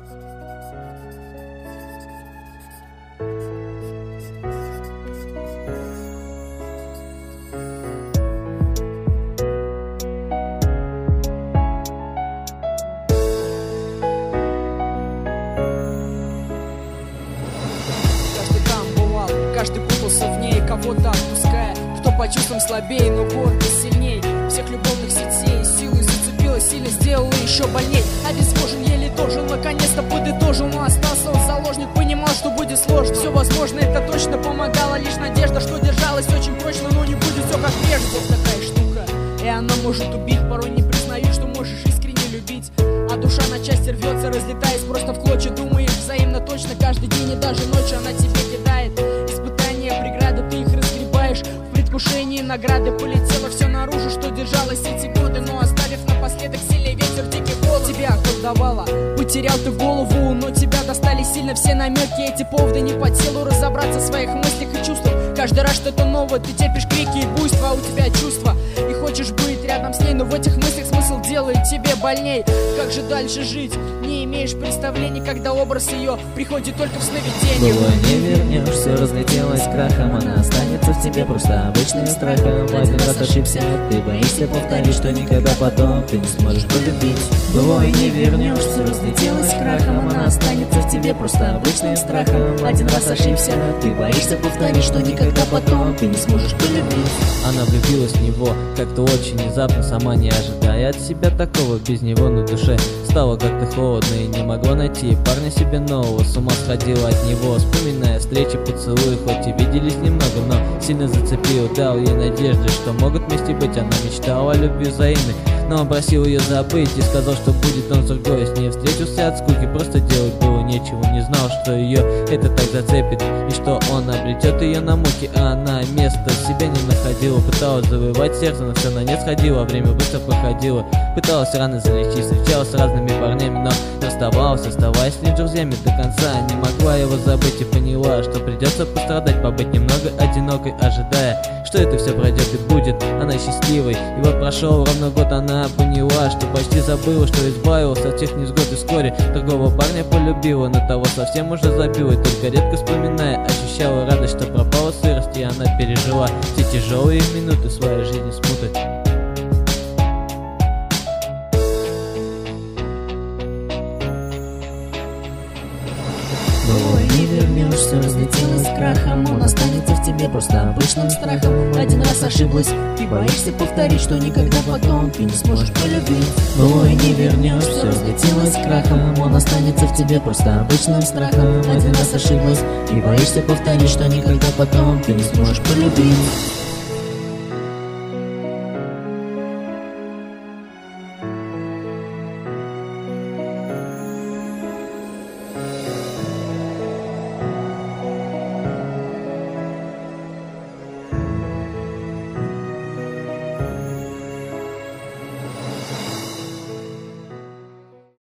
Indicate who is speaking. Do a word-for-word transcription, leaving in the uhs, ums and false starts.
Speaker 1: Каждый путался в ней, кого-то отпуская, кто по чувствам слабее, но гордость сильней. Всех любовных сетей силой зацепила, сильно сделала еще больней. Обезвожен, еле дожил, наконец-то подытожил, но остался он заложник, понимал, что будет сложно. Все возможно, это точно помогала лишь надежда, что держалась очень прочно, но не будет все как прежде. Вот такая штука, и она может убить, порой не признают, что можешь искренне любить. А душа на части рвется, разлетаясь просто в клочья. Думаешь взаимно точно каждый день и даже ночью она тебе кидает испытания, преграды, ты их разгребаешь. В предвкушении награды полетело все наружу, что держалось эти годы, но оставив напоследок сильный ветер, дикий холод. Тебя колдовала, потерял ты голову, но тебя достали сильно все намеки. Эти поводы не по силу разобраться в своих мыслях и чувствах. Каждый раз что-то новое, ты терпишь крики и буйства, а у тебя чувства, и хочешь быть рядом с ней, но в этих мыслях смысл делает тебе больней. Как же дальше жить? Не имеешь представления, когда образ ее приходит только в сновидении.
Speaker 2: Было не вернешь, все разлетелось крахом, она останется в тебе просто обычным страхом. В один раз ошибся, ты боишься повторить, что никогда потом ты не сможешь полюбить. Было и не вернешь, все разлетелось крахом, она останется в тебе просто обычным страхом. В один раз ошибся, ты боишься повторить, что никогда потом ты не сможешь полюбить.
Speaker 3: Она влюбилась в него как-то очень внезапно, сама не ожидая от себя такого. Без него на душе стало как-то холодно и не могла найти парня себе нового. С ума сходила от него, вспоминая встречи, поцелуи, хоть и виделись немного, но сильно зацепил, дал ей надежды, что могут вместе быть. Она мечтала о любви взаимной, но он просил ее забыть и сказал, что будет он с другой. С ней встретился от скуки, просто делать было нечего. Не знал, что ее это так зацепит и что он обретет ее на муки, а она места себе не находила. Пыталась завоевать сердце, но все на нет сходило, время быстро проходило. Пыталась рано залечить, встречалась с разными парнями, но расставалась, оставаясь с ним друзьями до конца. Не могла его забыть и поняла, что придется пострадать, побыть немного одинокой, ожидая, что это все пройдет и будет она счастливой. И вот прошел ровно год, она поняла, что почти забыла, что избавилась от всех невзгод, и вскоре другого парня полюбила, но того совсем уже забила. И только редко вспоминая, ощущала радость, что пропала сырость, и она пережила все тяжелые минуты своей жизни смутой.
Speaker 2: Было и не вернешь, все разлетелось крахом, он останется в тебе просто обычным страхом. Один раз ошиблась, ты боишься повторить, что никогда потом ты не сможешь полюбить. Было и не вернешь, все разлетелось крахом, он останется в тебе просто обычным страхом. Один раз ошиблась, ты боишься повторить, что никогда потом ты не сможешь полюбить.